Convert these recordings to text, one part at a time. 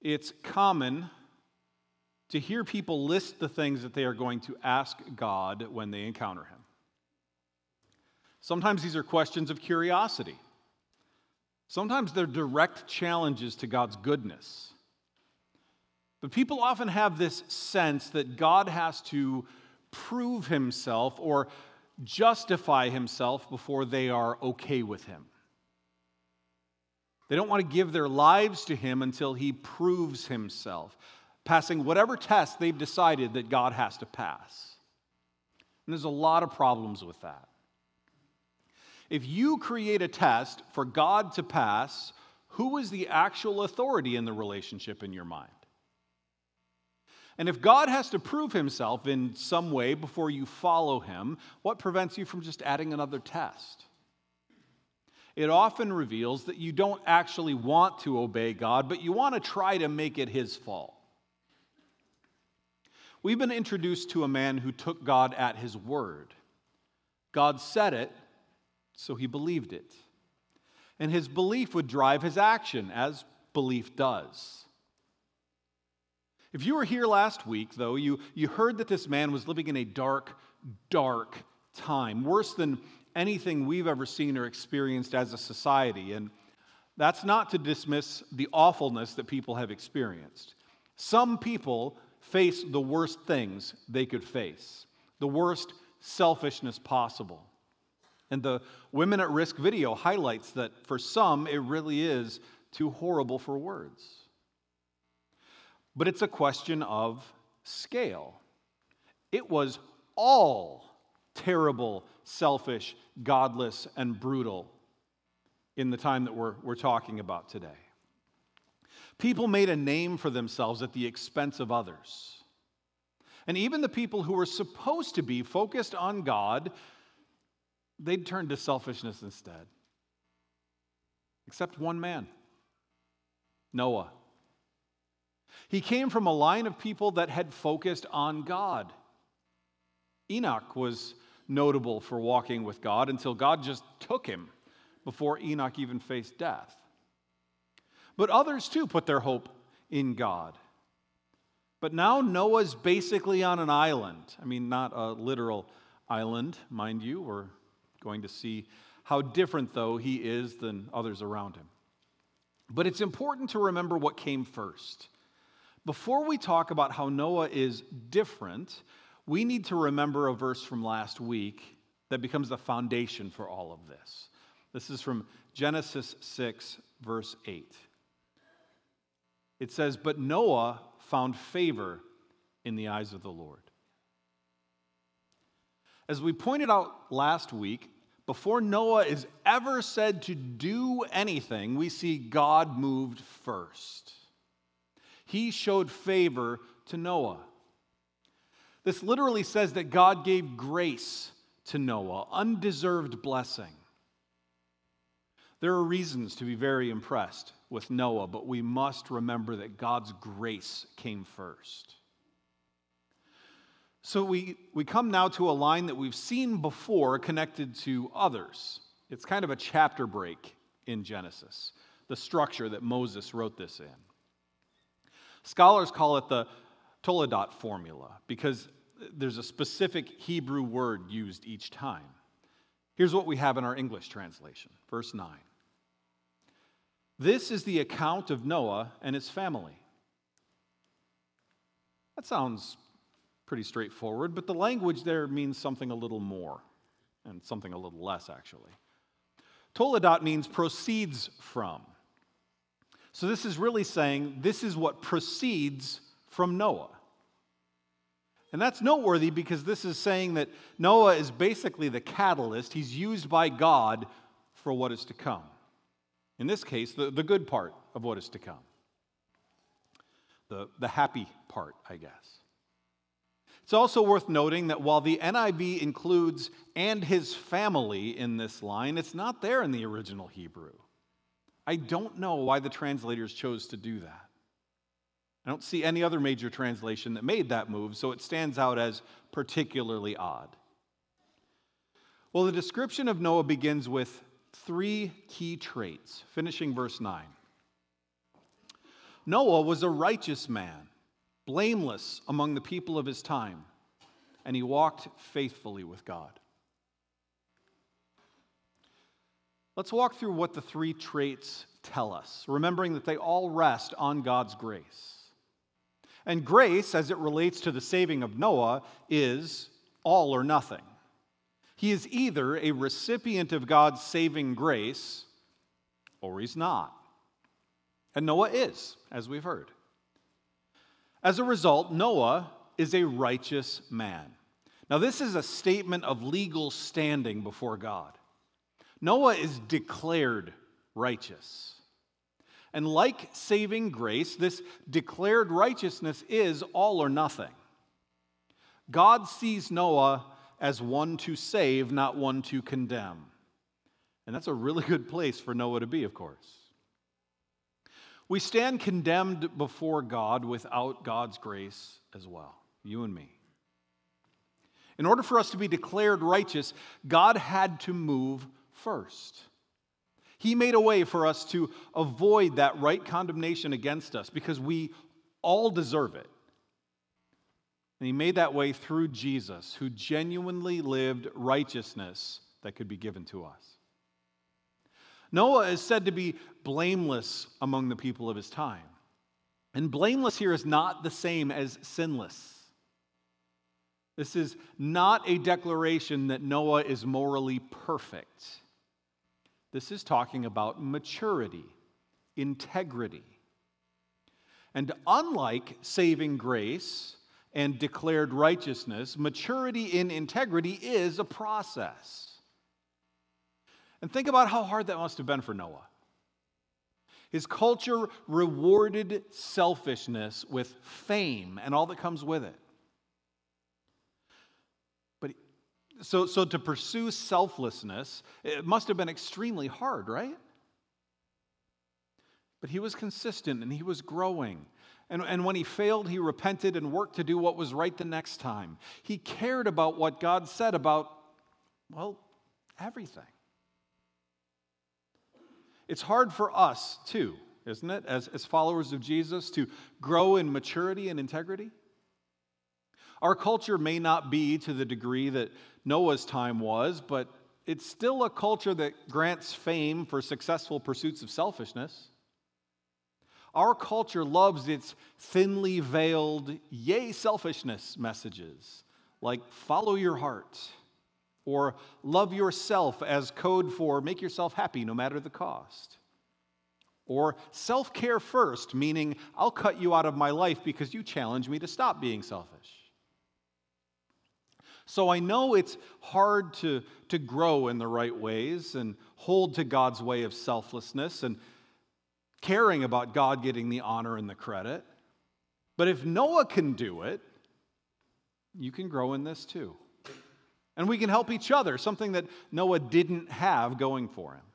it's common to hear people list the things that they are going to ask God when they encounter Him. Sometimes these are questions of curiosity. Sometimes they're direct challenges to God's goodness. But people often have this sense that God has to prove Himself or justify Himself before they are okay with Him. They don't want to give their lives to Him until He proves Himself, passing whatever test they've decided that God has to pass. And there's a lot of problems with that. If you create a test for God to pass, who is the actual authority in the relationship in your mind? And if God has to prove Himself in some way before you follow Him, what prevents you from just adding another test? It often reveals that you don't actually want to obey God, but you want to try to make it His fault. We've been introduced to a man who took God at His word. God said it, so he believed it. And his belief would drive his action, as belief does. If you were here last week, though, you heard that this man was living in a dark, dark time, worse than anything we've ever seen or experienced as a society. And that's not to dismiss the awfulness that people have experienced. Some people face the worst things they could face, the worst selfishness possible. And the Women at Risk video highlights that for some, it really is too horrible for words. But it's a question of scale. It was all terrible, selfish, godless, and brutal in the time that we're talking about today. People made a name for themselves at the expense of others. And even the people who were supposed to be focused on God, they'd turn to selfishness instead. Except one man, Noah. He came from a line of people that had focused on God. Enoch was notable for walking with God until God just took him before Enoch even faced death. But others too put their hope in God. But now Noah's basically on an island. I mean, not a literal island, mind you. We're going to see how different, though, he is than others around him. But it's important to remember what came first. Before we talk about how Noah is different, we need to remember a verse from last week that becomes the foundation for all of this. This is from Genesis 6, verse 8. It says, "But Noah found favor in the eyes of the Lord." As we pointed out last week, before Noah is ever said to do anything, we see God moved first. He showed favor to Noah. This literally says that God gave grace to Noah, undeserved blessing. There are reasons to be very impressed with Noah, but we must remember that God's grace came first. So we come now to a line that we've seen before connected to others. It's kind of a chapter break in Genesis, the structure that Moses wrote this in. Scholars call it the Toledot formula because there's a specific Hebrew word used each time. Here's what we have in our English translation, verse 9. "This is the account of Noah and his family." That sounds pretty straightforward, but the language there means something a little more, and something a little less, actually. Toledot means proceeds from. So this is really saying this is what proceeds from Noah. And that's noteworthy because this is saying that Noah is basically the catalyst. He's used by God for what is to come. In this case, the good part of what is to come. The happy part, I guess. It's also worth noting that while the NIV includes "and his family" in this line, it's not there in the original Hebrew. I don't know why the translators chose to do that. I don't see any other major translation that made that move, so it stands out as particularly odd. Well, the description of Noah begins with 3 key traits, finishing verse 9. Noah was a righteous man, blameless among the people of his time, and he walked faithfully with God. Let's walk through what the three traits tell us, remembering that they all rest on God's grace. And grace, as it relates to the saving of Noah, is all or nothing. He is either a recipient of God's saving grace, or he's not. And Noah is, as we've heard. As a result, Noah is a righteous man. Now, this is a statement of legal standing before God. Noah is declared righteous. And like saving grace, this declared righteousness is all or nothing. God sees Noah as one to save, not one to condemn. And that's a really good place for Noah to be, of course. We stand condemned before God without God's grace as well, you and me. In order for us to be declared righteous, God had to move first. He made a way for us to avoid that right condemnation against us because we all deserve it. And he made that way through Jesus, who genuinely lived righteousness that could be given to us. Noah is said to be blameless among the people of his time. And blameless here is not the same as sinless. This is not a declaration that Noah is morally perfect. This is talking about maturity, integrity. And unlike saving grace and declared righteousness, maturity in integrity is a process. And think about how hard that must have been for Noah. His culture rewarded selfishness with fame and all that comes with it. But so to pursue selflessness, it must have been extremely hard, right? But he was consistent and he was growing. And when he failed, he repented and worked to do what was right the next time. He cared about what God said about, well, everything. It's hard for us, too, isn't it, as followers of Jesus, to grow in maturity and integrity? Our culture may not be to the degree that Noah's time was, but it's still a culture that grants fame for successful pursuits of selfishness. Our culture loves its thinly veiled, yay, selfishness messages, like follow your heart, or love yourself as code for make yourself happy no matter the cost. Or self-care first, meaning I'll cut you out of my life because you challenge me to stop being selfish. So I know it's hard to grow in the right ways and hold to God's way of selflessness and caring about God getting the honor and the credit. But if Noah can do it, you can grow in this too. And we can help each other, something that Noah didn't have going for him.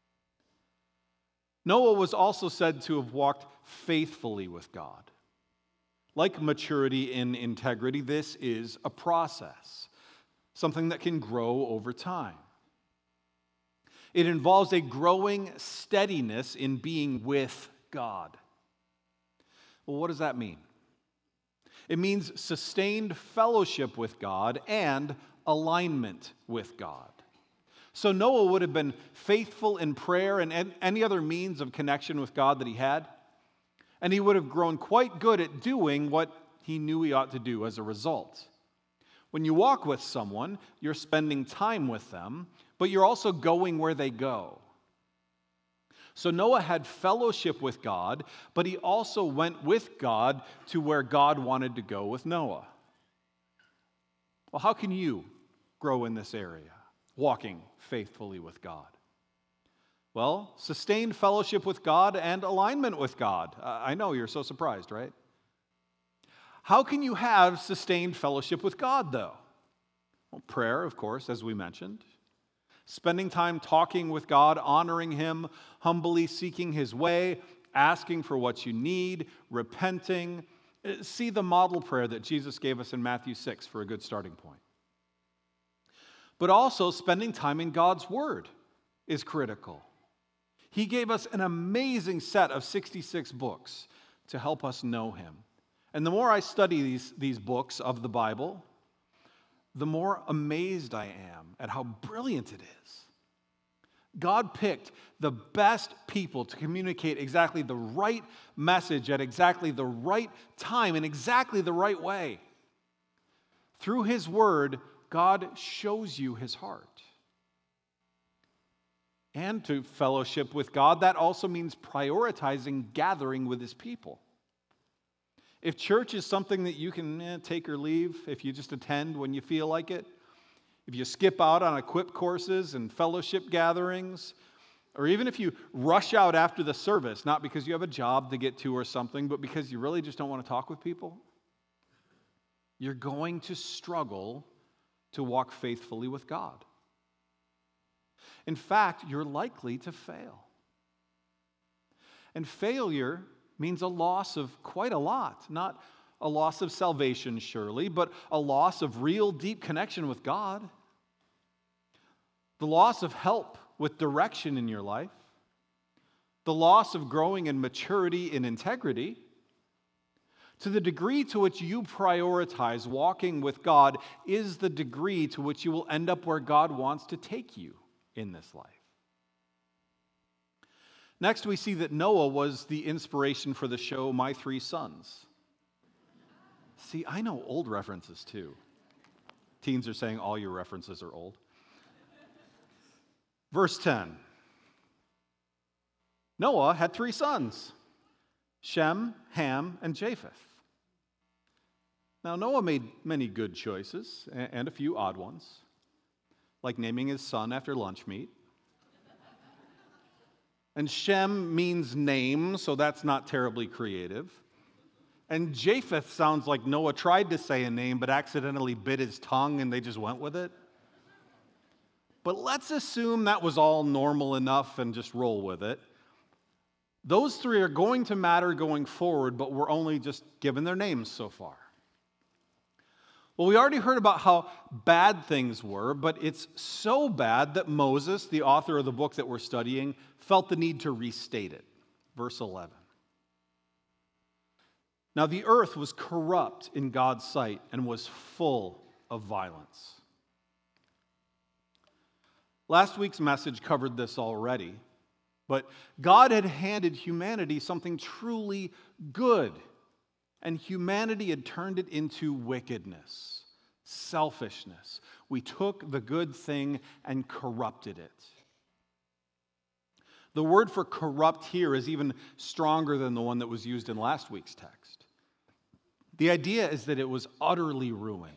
Noah was also said to have walked faithfully with God. Like maturity in integrity, this is a process, something that can grow over time. It involves a growing steadiness in being with God. Well, what does that mean? It means sustained fellowship with God and alignment with God. So Noah would have been faithful in prayer and any other means of connection with God that he had, and he would have grown quite good at doing what he knew he ought to do as a result. When you walk with someone, you're spending time with them, but you're also going where they go. So Noah had fellowship with God, but he also went with God to where God wanted to go with Noah. Well, how can you grow in this area, walking faithfully with God? Well, sustained fellowship with God and alignment with God. I know you're so surprised, right? How can you have sustained fellowship with God, though? Well, prayer, of course, as we mentioned. Spending time talking with God, honoring Him, humbly seeking His way, asking for what you need, repenting. See the model prayer that Jesus gave us in Matthew 6 for a good starting point. But also, spending time in God's Word is critical. He gave us an amazing set of 66 books to help us know him. And the more I study these books of the Bible, the more amazed I am at how brilliant it is. God picked the best people to communicate exactly the right message at exactly the right time in exactly the right way. Through his word, God shows you his heart. And to fellowship with God, that also means prioritizing gathering with his people. If church is something that you can take or leave, if you just attend when you feel like it, if you skip out on equip courses and fellowship gatherings, or even if you rush out after the service, not because you have a job to get to or something, but because you really just don't want to talk with people, you're going to struggle to walk faithfully with God. In fact, you're likely to fail. And failure means a loss of quite a lot. Not a loss of salvation, surely, but a loss of real deep connection with God. The loss of help with direction in your life. The loss of growing in maturity and integrity. To the degree to which you prioritize walking with God is the degree to which you will end up where God wants to take you in this life. Next, we see that Noah was the inspiration for the show My Three Sons. See, I know old references too. Teens are saying all your references are old. Verse 10. Noah had 3 sons, Shem, Ham, and Japheth. Now, Noah made many good choices and a few odd ones, like naming his son after lunch meat. And Shem means name, so that's not terribly creative. And Japheth sounds like Noah tried to say a name but accidentally bit his tongue and they just went with it. But let's assume that was all normal enough and just roll with it. Those 3 are going to matter going forward, but we're only just given their names so far. Well, we already heard about how bad things were, but it's so bad that Moses, the author of the book that we're studying, felt the need to restate it. Verse 11. Now the earth was corrupt in God's sight and was full of violence. Last week's message covered this already, but God had handed humanity something truly good. And humanity had turned it into wickedness, selfishness. We took the good thing and corrupted it. The word for corrupt here is even stronger than the one that was used in last week's text. The idea is that it was utterly ruined.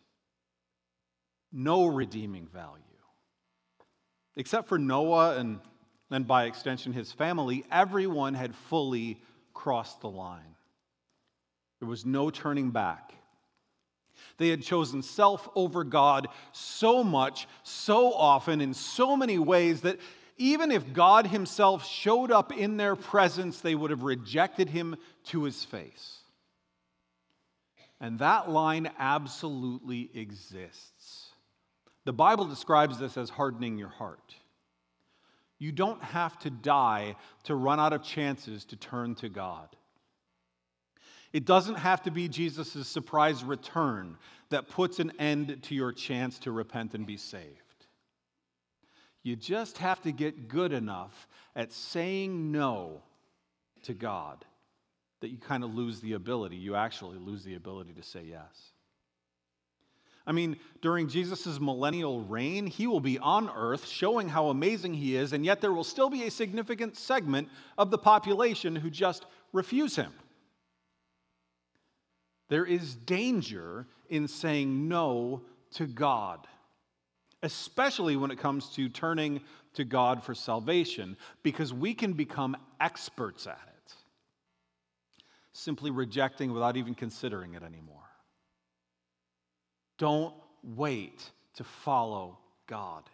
No redeeming value. Except for Noah and by extension his family, everyone had fully crossed the line. There was no turning back. They had chosen self over God so much, so often, in so many ways that even if God himself showed up in their presence, they would have rejected him to his face. And that line absolutely exists. The Bible describes this as hardening your heart. You don't have to die to run out of chances to turn to God. It doesn't have to be Jesus' surprise return that puts an end to your chance to repent and be saved. You just have to get good enough at saying no to God that you kind of lose the ability. You actually lose the ability to say yes. I mean, during Jesus' millennial reign, he will be on earth showing how amazing he is, and yet there will still be a significant segment of the population who just refuse him. There is danger in saying no to God, especially when it comes to turning to God for salvation, because we can become experts at it, simply rejecting without even considering it anymore. Don't wait to follow God.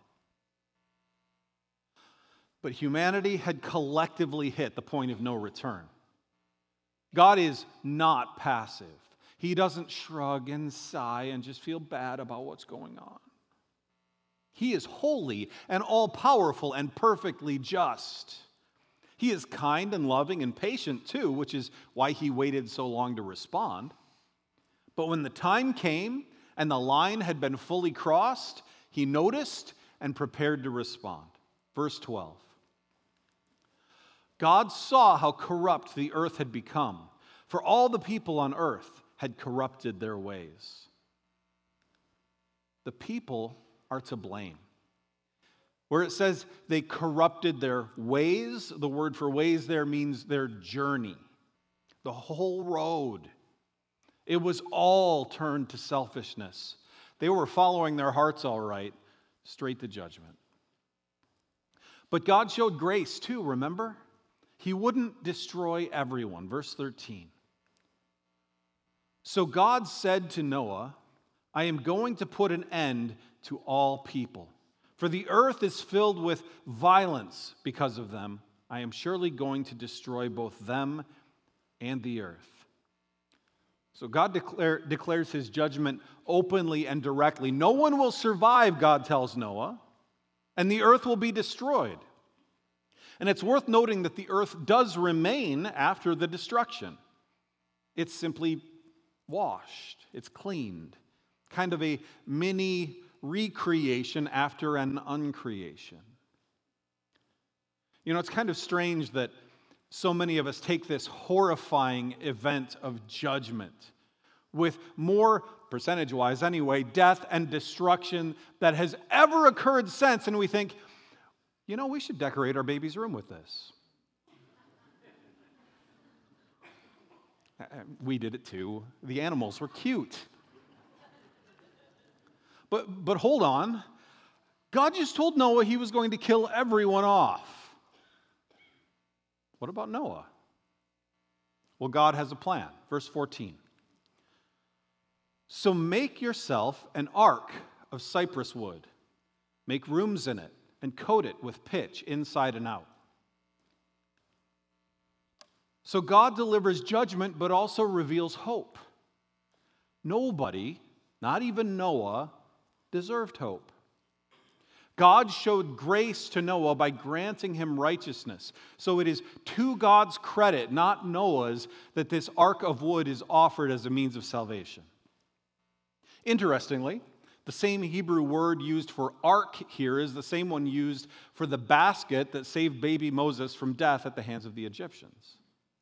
But humanity had collectively hit the point of no return. God is not passive. He doesn't shrug and sigh and just feel bad about what's going on. He is holy and all-powerful and perfectly just. He is kind and loving and patient too, which is why he waited so long to respond. But when the time came and the line had been fully crossed, he noticed and prepared to respond. Verse 12. God saw how corrupt the earth had become, for all the people on earth had corrupted their ways. The people are to blame. Where it says they corrupted their ways, the word for ways there means their journey, the whole road. It was all turned to selfishness. They were following their hearts all right, straight to judgment. But God showed grace too, remember? He wouldn't destroy everyone. Verse 13. So God said to Noah, I am going to put an end to all people. For the earth is filled with violence because of them. I am surely going to destroy both them and the earth. So God declares his judgment openly and directly. No one will survive, God tells Noah, and the earth will be destroyed. And it's worth noting that the earth does remain after the destruction. It's simply washed, it's cleaned, kind of a mini recreation after an uncreation. You know, it's kind of strange that so many of us take this horrifying event of judgment with more, percentage-wise anyway, death and destruction that has ever occurred since, and we think, you know, we should decorate our baby's room with this. We did it too. The animals were cute. But hold on. God just told Noah he was going to kill everyone off. What about Noah? Well, God has a plan. Verse 14. So make yourself an ark of cypress wood. Make rooms in it and coat it with pitch inside and out. So God delivers judgment, but also reveals hope. Nobody, not even Noah, deserved hope. God showed grace to Noah by granting him righteousness. So it is to God's credit, not Noah's, that this ark of wood is offered as a means of salvation. Interestingly, the same Hebrew word used for ark here is the same one used for the basket that saved baby Moses from death at the hands of the Egyptians.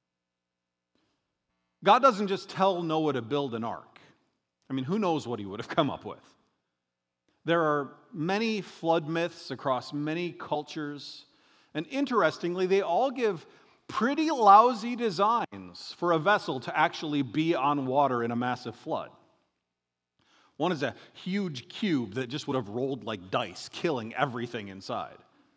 God doesn't just tell Noah to build an ark. I mean, who knows what he would have come up with? There are many flood myths across many cultures, and interestingly, they all give pretty lousy designs for a vessel to actually be on water in a massive flood. One is a huge cube that just would have rolled like dice, killing everything inside.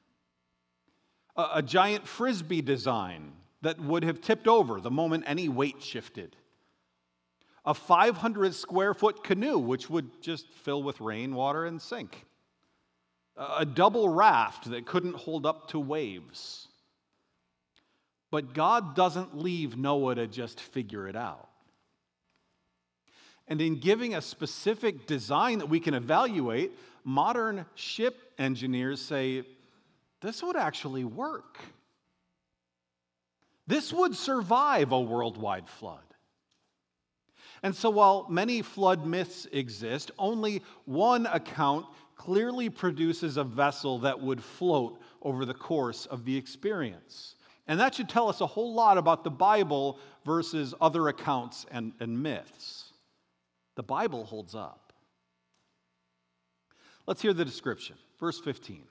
A giant frisbee design that would have tipped over the moment any weight shifted. A 500 square foot canoe, which would just fill with rainwater and sink. A double raft that couldn't hold up to waves. But God doesn't leave Noah to just figure it out. And in giving a specific design that we can evaluate, modern ship engineers say, this would actually work. This would survive a worldwide flood. And so while many flood myths exist, only one account clearly produces a vessel that would float over the course of the experience. And that should tell us a whole lot about the Bible versus other accounts and myths. The Bible holds up. Let's hear the description. Verse 15.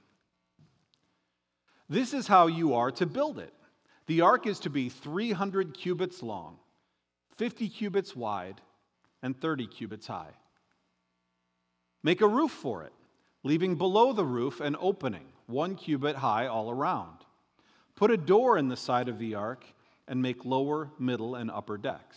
This is how you are to build it. The ark is to be 300 cubits long, 50 cubits wide, and 30 cubits high. Make a roof for it, leaving below the roof an opening, 1 cubit high all around. Put a door in the side of the ark and make lower, middle, and upper decks.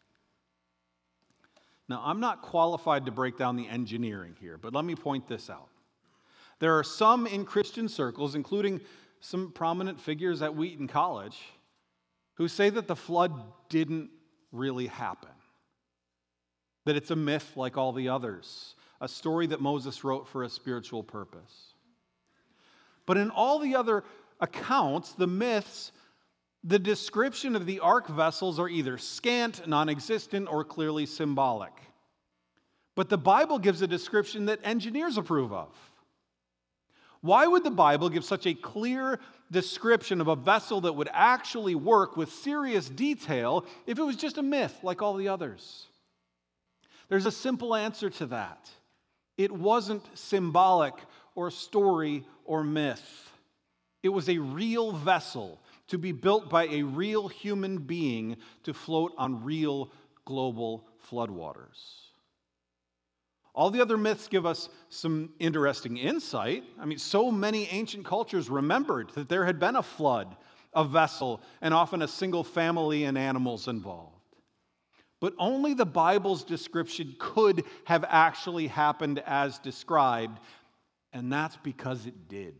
Now, I'm not qualified to break down the engineering here, but let me point this out. There are some in Christian circles, including some prominent figures at Wheaton College, who say that the flood didn't really happen. That it's a myth like all the others, a story that Moses wrote for a spiritual purpose. But in all the other accounts, the myths The description of the ark vessels are either scant, non-existent, or clearly symbolic. But the Bible gives a description that engineers approve of. Why would the Bible give such a clear description of a vessel that would actually work with serious detail if it was just a myth like all the others? There's a simple answer to that. It wasn't symbolic or story or myth. It was a real vessel to be built by a real human being to float on real global floodwaters. All the other myths give us some interesting insight. I mean, so many ancient cultures remembered that there had been a flood, a vessel, and often a single family and animals involved. But only the Bible's description could have actually happened as described, and that's because it did.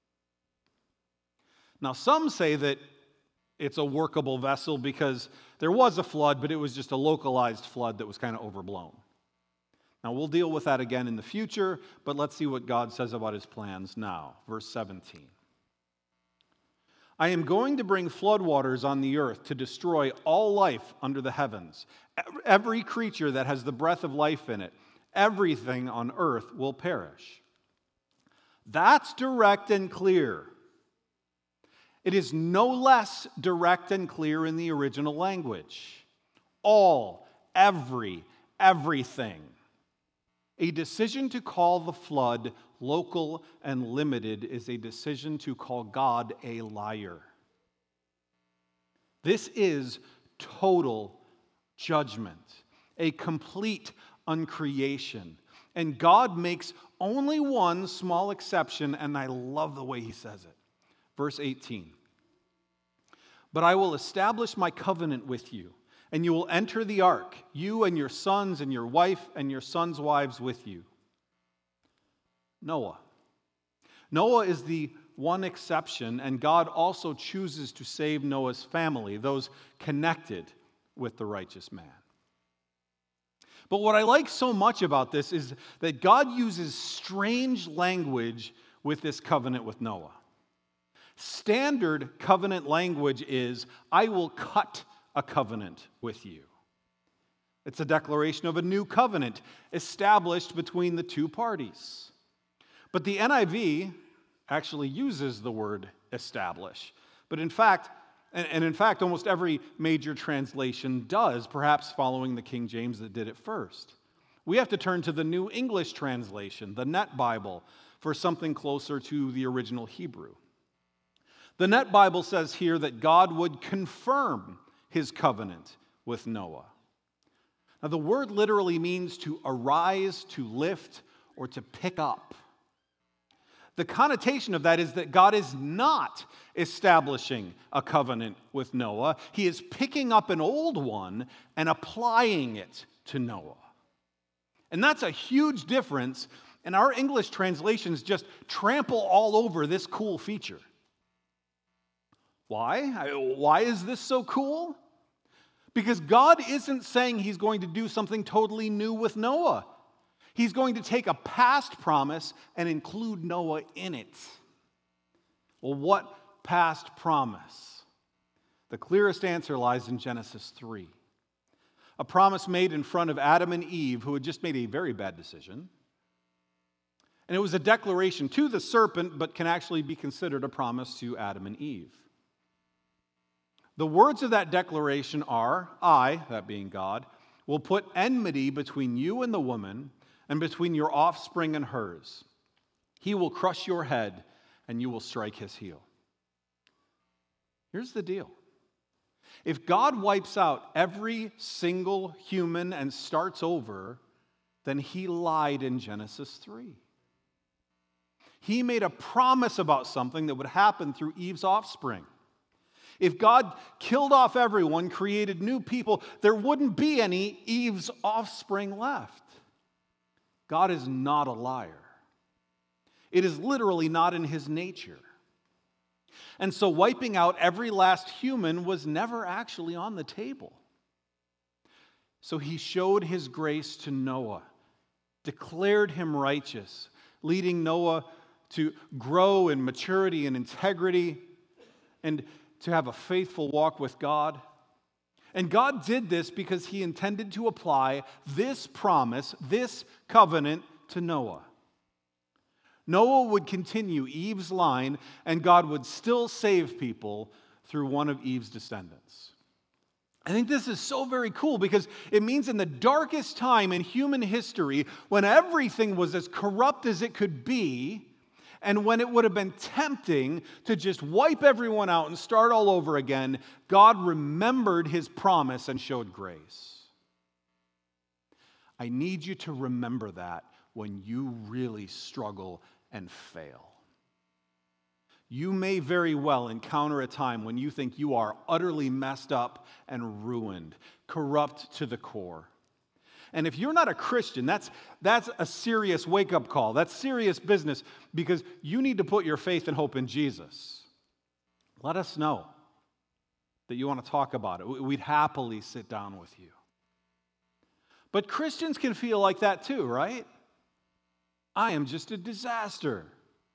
Now, some say that it's a workable vessel because there was a flood, but it was just a localized flood that was kind of overblown. Now, we'll deal with that again in the future, but let's see what God says about his plans now. Verse 17. I am going to bring floodwaters on the earth to destroy all life under the heavens. Every creature that has the breath of life in it, everything on earth will perish. That's direct and clear. It is no less direct and clear in the original language. All, every, everything. A decision to call the flood local and limited is a decision to call God a liar. This is total judgment, a complete uncreation. And God makes only one small exception, and I love the way he says it. Verse 18, but I will establish my covenant with you, and you will enter the ark, you and your sons and your wife and your sons' wives with you. Noah. Noah is the one exception, and God also chooses to save Noah's family, those connected with the righteous man. But what I like so much about this is that God uses strange language with this covenant with Noah. Standard covenant language is, I will cut a covenant with you. It's a declaration of a new covenant established between the two parties. But the NIV actually uses the word establish. But in fact, almost every major translation does, perhaps following the King James that did it first. We have to turn to the New English translation, the Net Bible, for something closer to the original Hebrew. The Net Bible says here that God would confirm his covenant with Noah. Now, the word literally means to arise, to lift, or to pick up. The connotation of that is that God is not establishing a covenant with Noah. He is picking up an old one and applying it to Noah. And that's a huge difference, and our English translations just trample all over this cool feature. Why? Why is this so cool? Because God isn't saying he's going to do something totally new with Noah. He's going to take a past promise and include Noah in it. Well, what past promise? The clearest answer lies in Genesis 3. A promise made in front of Adam and Eve, who had just made a very bad decision. And it was a declaration to the serpent, but can actually be considered a promise to Adam and Eve. The words of that declaration are, I, that being God, will put enmity between you and the woman, and between your offspring and hers. He will crush your head, and you will strike his heel. Here's the deal. If God wipes out every single human and starts over, then he lied in Genesis 3. He made a promise about something that would happen through Eve's offspring. If God killed off everyone, created new people, there wouldn't be any Eve's offspring left. God is not a liar. It is literally not in his nature. And so wiping out every last human was never actually on the table. So he showed his grace to Noah, declared him righteous, leading Noah to grow in maturity and integrity, and to have a faithful walk with God. And God did this because he intended to apply this promise, this covenant, to Noah. Noah would continue Eve's line, and God would still save people through one of Eve's descendants. I think this is so very cool because it means in the darkest time in human history, when everything was as corrupt as it could be, and when it would have been tempting to just wipe everyone out and start all over again, God remembered his promise and showed grace. I need you to remember that when you really struggle and fail. You may very well encounter a time when you think you are utterly messed up and ruined, corrupt to the core. And if you're not a Christian, that's a serious wake-up call. That's serious business because you need to put your faith and hope in Jesus. Let us know that you want to talk about it. We'd happily sit down with you. But Christians can feel like that too, right? I am just a disaster.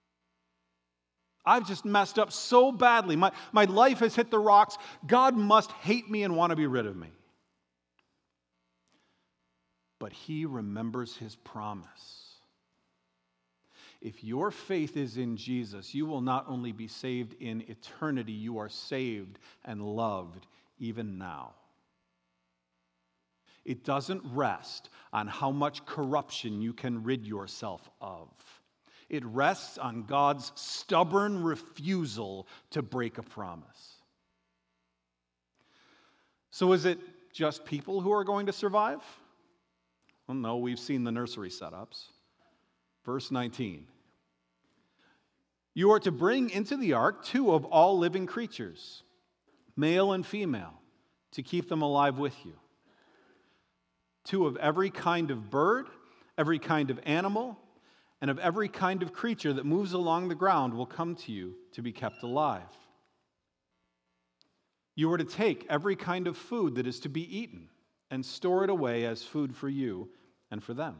I've just messed up so badly. My life has hit the rocks. God must hate me and want to be rid of me. But he remembers his promise. If your faith is in Jesus, you will not only be saved in eternity, you are saved and loved even now. It doesn't rest on how much corruption you can rid yourself of. It rests on God's stubborn refusal to break a promise. So is it just people who are going to survive? Well, no, we've seen the nursery setups. Verse 19. You are to bring into the ark 2 of all living creatures, male and female, to keep them alive with you. 2 of every kind of bird, every kind of animal, and of every kind of creature that moves along the ground will come to you to be kept alive. You are to take every kind of food that is to be eaten and store it away as food for you and for them.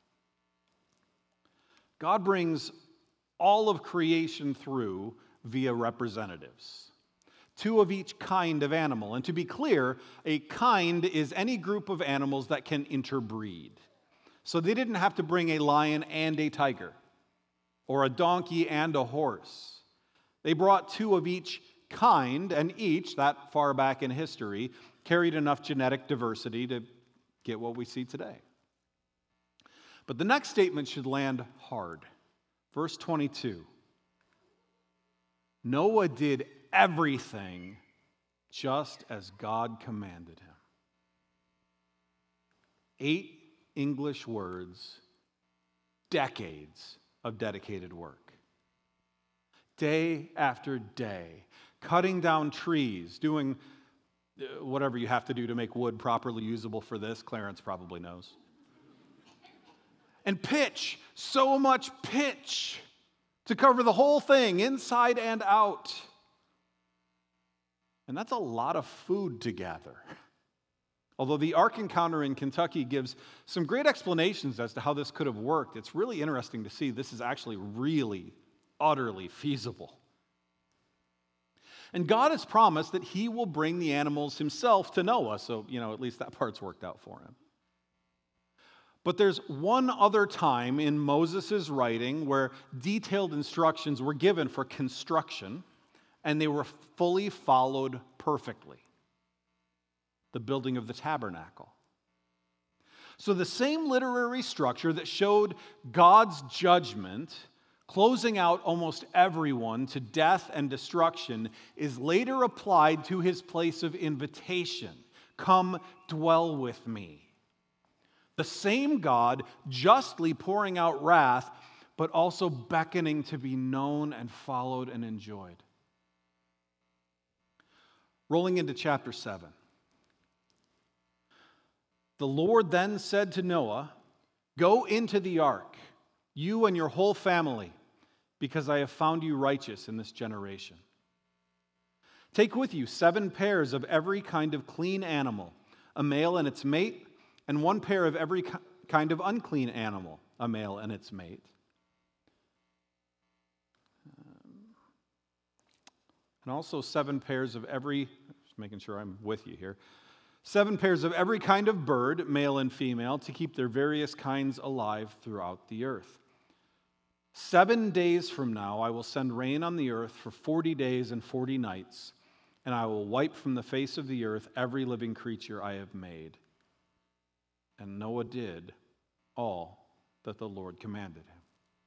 God brings all of creation through via representatives. 2 of each kind of animal. And to be clear, a kind is any group of animals that can interbreed. So they didn't have to bring a lion and a tiger, or a donkey and a horse. They brought 2 of each kind, and each, that far back in history, carried enough genetic diversity to get what we see today. But the next statement should land hard. Verse 22. Noah did everything just as God commanded him. 8 English words, decades of dedicated work. Day after day, cutting down trees, doing whatever you have to do to make wood properly usable for this. Clarence probably knows. And pitch, so much pitch to cover the whole thing, inside and out. And that's a lot of food to gather. Although the Ark encounter in Kentucky gives some great explanations as to how this could have worked, it's really interesting to see this is actually really, utterly feasible. And God has promised that he will bring the animals himself to Noah, so, at least that part's worked out for him. But there's one other time in Moses' writing where detailed instructions were given for construction, and they were fully followed perfectly. The building of the tabernacle. So the same literary structure that showed God's judgment closing out almost everyone to death and destruction is later applied to his place of invitation. Come dwell with me. The same God justly pouring out wrath, but also beckoning to be known and followed and enjoyed. Rolling into chapter 7. The Lord then said to Noah, "Go into the ark, you and your whole family, because I have found you righteous in this generation. Take with you 7 pairs of every kind of clean animal, a male and its mate, and 1 pair of every kind of unclean animal, a male and its mate." And also 7 pairs of every, just making sure I'm with you here, 7 pairs of every kind of bird, male and female, to keep their various kinds alive throughout the earth. 7 days from now I will send rain on the earth for 40 days and 40 nights, and I will wipe from the face of the earth every living creature I have made. And Noah did all that the Lord commanded him.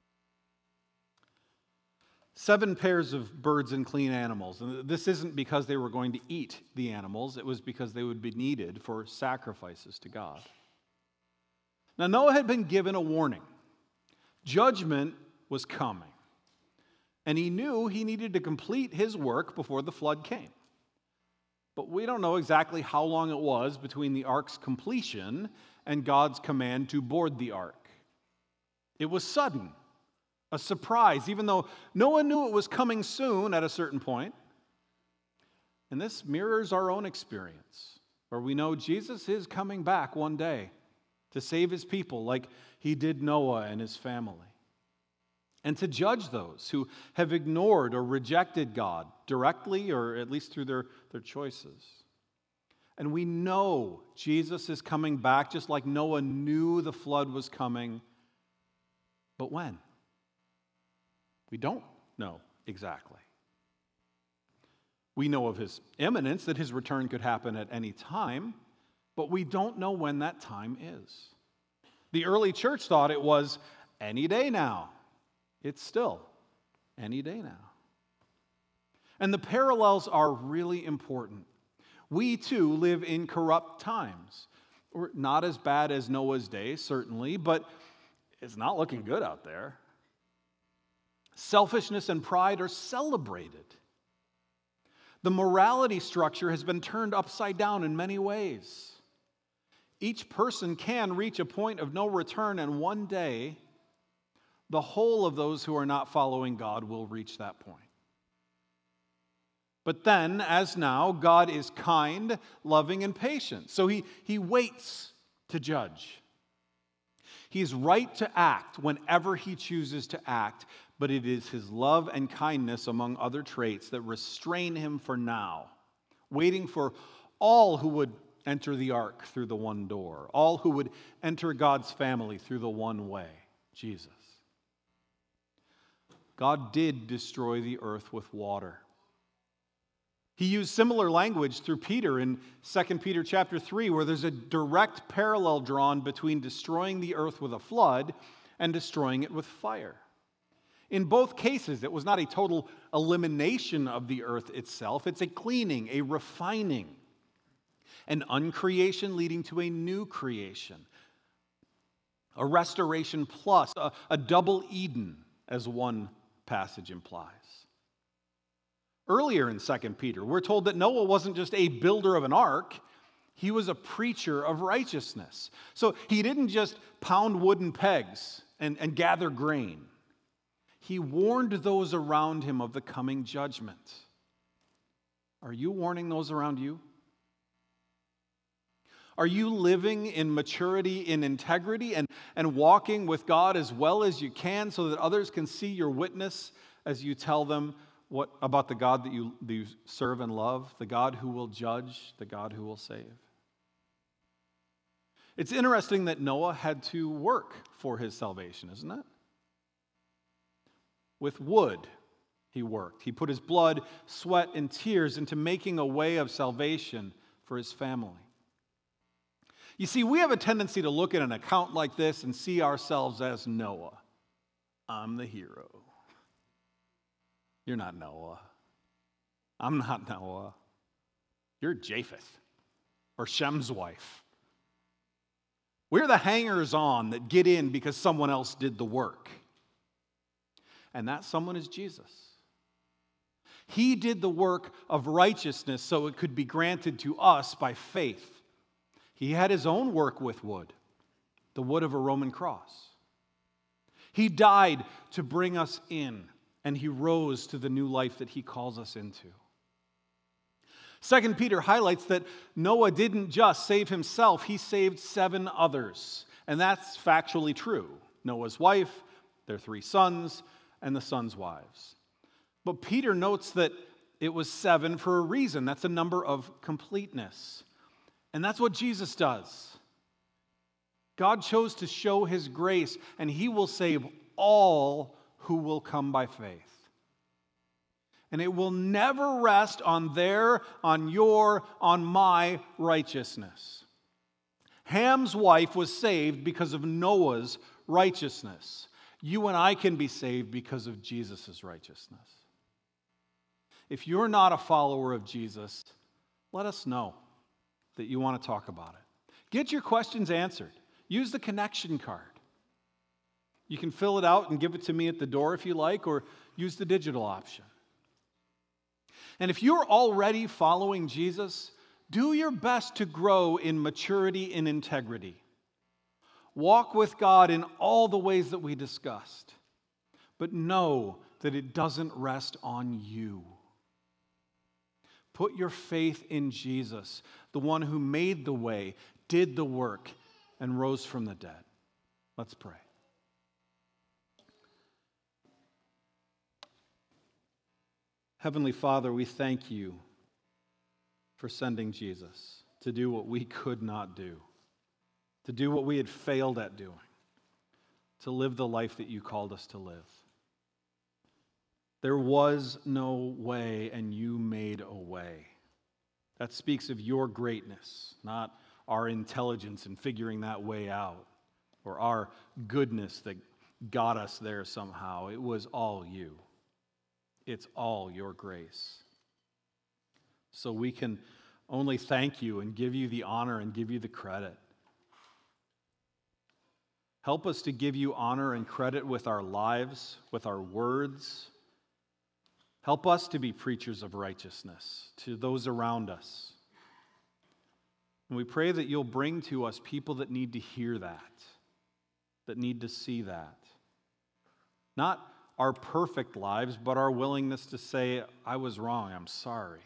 7 pairs of birds and clean animals. And this isn't because they were going to eat the animals. It was because they would be needed for sacrifices to God. Now, Noah had been given a warning. Judgment was coming. And he knew he needed to complete his work before the flood came. But we don't know exactly how long it was between the ark's completion and God's command to board the ark. It was sudden. A surprise, even though Noah knew it was coming soon at a certain point. And this mirrors our own experience, where we know Jesus is coming back one day to save his people like he did Noah and his family, and to judge those who have ignored or rejected God directly or at least through their choices. And we know Jesus is coming back just like Noah knew the flood was coming. But when? We don't know exactly. We know of his imminence, that his return could happen at any time, but we don't know when that time is. The early church thought it was any day now. It's still any day now. And the parallels are really important. We too live in corrupt times. We're not as bad as Noah's day, certainly, but it's not looking good out there. Selfishness and pride are celebrated. The morality structure has been turned upside down in many ways. Each person can reach a point of no return, and one day, the whole of those who are not following God will reach that point. But then, as now, God is kind, loving, and patient. So he waits to judge. He's right to act whenever he chooses to act, but it is his love and kindness, among other traits, that restrain him for now, waiting for all who would enter the ark through the one door, all who would enter God's family through the one way, Jesus. God did destroy the earth with water. He used similar language through Peter in 2 Peter chapter 3, where there's a direct parallel drawn between destroying the earth with a flood and destroying it with fire. In both cases, it was not a total elimination of the earth itself. It's a cleaning, a refining, an uncreation leading to a new creation, a restoration plus, a double Eden, as one passage implies. Earlier in 2 Peter, we're told that Noah wasn't just a builder of an ark, he was a preacher of righteousness. So he didn't just pound wooden pegs and gather grain. He warned those around him of the coming judgment. Are you warning those around you? Are you living in maturity, in integrity, and walking with God as well as you can so that others can see your witness as you tell them what about the God that you serve and love, the God who will judge, the God who will save? It's interesting that Noah had to work for his salvation, isn't it? With wood, he worked. He put his blood, sweat, and tears into making a way of salvation for his family. You see, we have a tendency to look at an account like this and see ourselves as Noah. I'm the hero. You're not Noah. I'm not Noah. You're Japheth or Shem's wife. We're the hangers-on that get in because someone else did the work. And that someone is Jesus. He did the work of righteousness so it could be granted to us by faith. He had his own work with wood, the wood of a Roman cross. He died to bring us in, and he rose to the new life that he calls us into. 2 Peter highlights that Noah didn't just save himself, he saved 7 others. And that's factually true. Noah's wife, their 3 sons, and the sons' wives. But Peter notes that it was 7 for a reason. That's a number of completeness. And that's what Jesus does. God chose to show his grace, and he will save all who will come by faith. And it will never rest on their, on your, on my righteousness. Ham's wife was saved because of Noah's righteousness. You and I can be saved because of Jesus' righteousness. If you're not a follower of Jesus, let us know that you want to talk about it. Get your questions answered. Use the connection card. You can fill it out and give it to me at the door if you like, or use the digital option. And if you're already following Jesus, do your best to grow in maturity and integrity. Walk with God in all the ways that we discussed. But know that it doesn't rest on you. Put your faith in Jesus, the one who made the way, did the work, and rose from the dead. Let's pray. Heavenly Father, we thank you for sending Jesus to do what we could not do, to do what we had failed at doing, to live the life that you called us to live. There was no way, and you made a way. That speaks of your greatness, not our intelligence in figuring that way out, or our goodness that got us there somehow. It was all you. It's all your grace. So we can only thank you and give you the honor and give you the credit. Help us to give you honor and credit with our lives, with our words. Help us to be preachers of righteousness to those around us. And we pray that you'll bring to us people that need to hear that need to see that. Not our perfect lives, but our willingness to say, I was wrong, I'm sorry.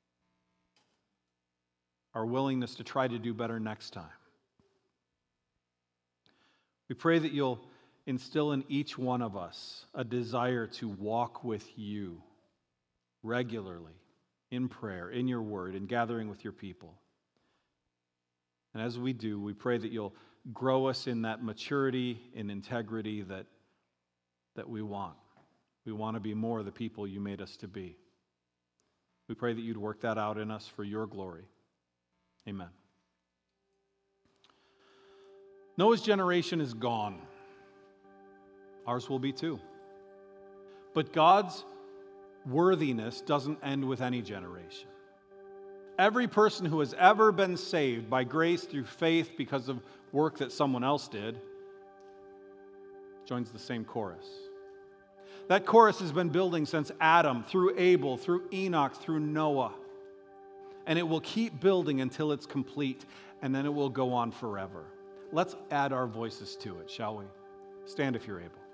Our willingness to try to do better next time. We pray that you'll instill in each one of us a desire to walk with you regularly in prayer, in your word, in gathering with your people. And as we do, we pray that you'll grow us in that maturity and integrity that we want. We want to be more the people you made us to be. We pray that you'd work that out in us for your glory. Amen. Noah's generation is gone. Ours will be too. But God's worthiness doesn't end with any generation. Every person who has ever been saved by grace through faith because of work that someone else did joins the same chorus. That chorus has been building since Adam, through Abel, through Enoch, through Noah. And it will keep building until it's complete, and then it will go on forever. Let's add our voices to it, shall we? Stand if you're able.